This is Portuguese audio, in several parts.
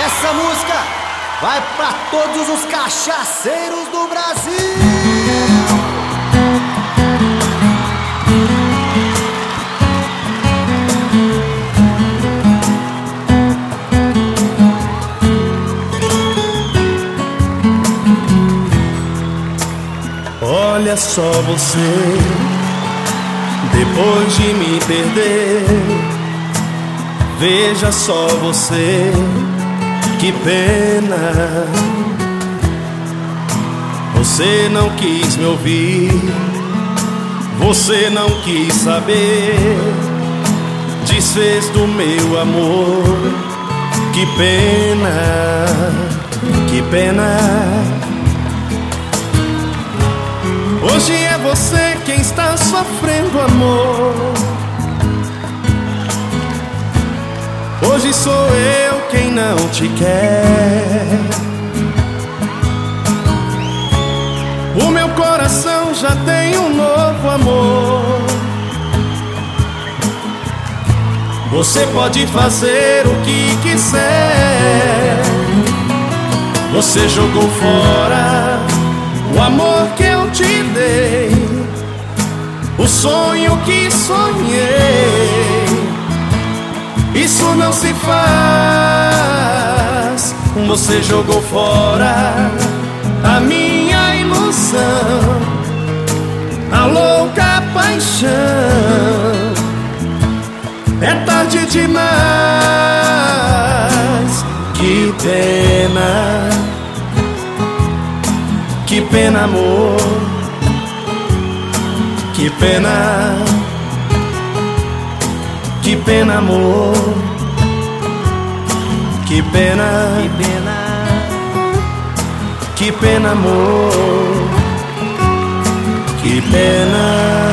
Essa música vai pra todos os cachaceiros do Brasil. Olha só você, depois de me perder, veja só você, que pena. Você não quis me ouvir, você não quis saber, desfez do meu amor. Que pena, que pena. Hoje é você quem está sofrendo, amor. Hoje sou eu quem não te quer. O meu coração já tem um novo amor. Você pode fazer o que quiser. Você jogou fora o amor que eu te dei, o sonho que sonhei. Isso não se faz. Você jogou fora a minha ilusão, a louca paixão. É tarde demais. Que pena, que pena, amor. Que pena, que pena, amor. Que pena, Que pena, que pena, amor. Que pena.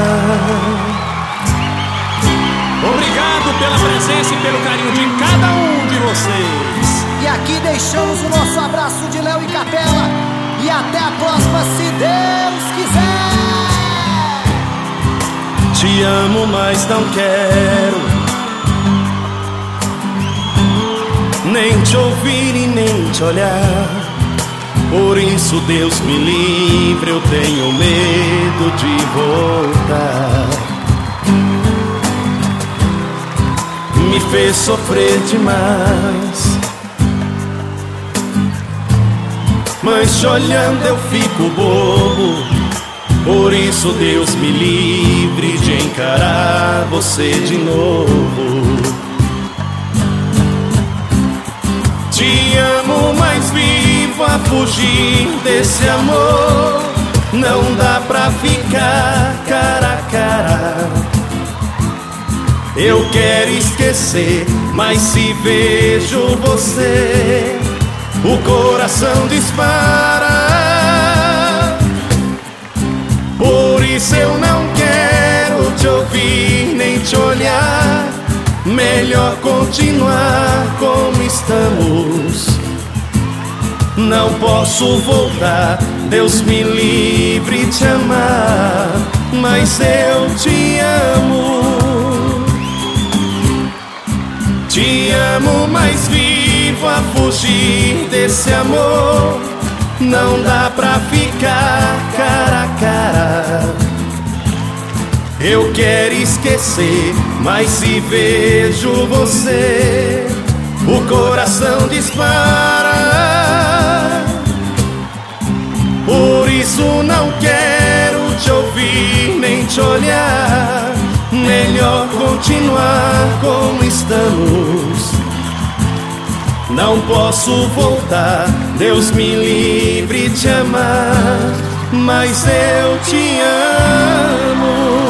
Obrigado pela presença e pelo carinho de cada um de vocês. e aqui deixamos o nosso abraço de Léo e Capela. E até a próxima, se Deus quiser. Te amo, mas não quero nem te ouvir e nem te olhar. Por isso, Deus me livre, eu tenho medo de voltar. Me fez sofrer demais, mas te olhando eu fico bobo. Por isso, Deus me livre de encarar você de novo. Te amo, mas vivo a fugir desse amor. Não dá pra ficar cara a cara. Eu quero esquecer, mas se vejo você, o coração dispara. Por isso eu não quero te ouvir nem te olhar. Melhor continuar como estamos. Não posso voltar, Deus me livre de amar, mas eu te amo. Te amo, mas vivo a fugir desse amor. Não dá pra ficar cara a cara. Eu quero esquecer, mas se vejo você, o coração dispara. Por isso não quero te ouvir nem te olhar. Melhor continuar como estamos. Não posso voltar, Deus me livre de amar, mas eu te amo.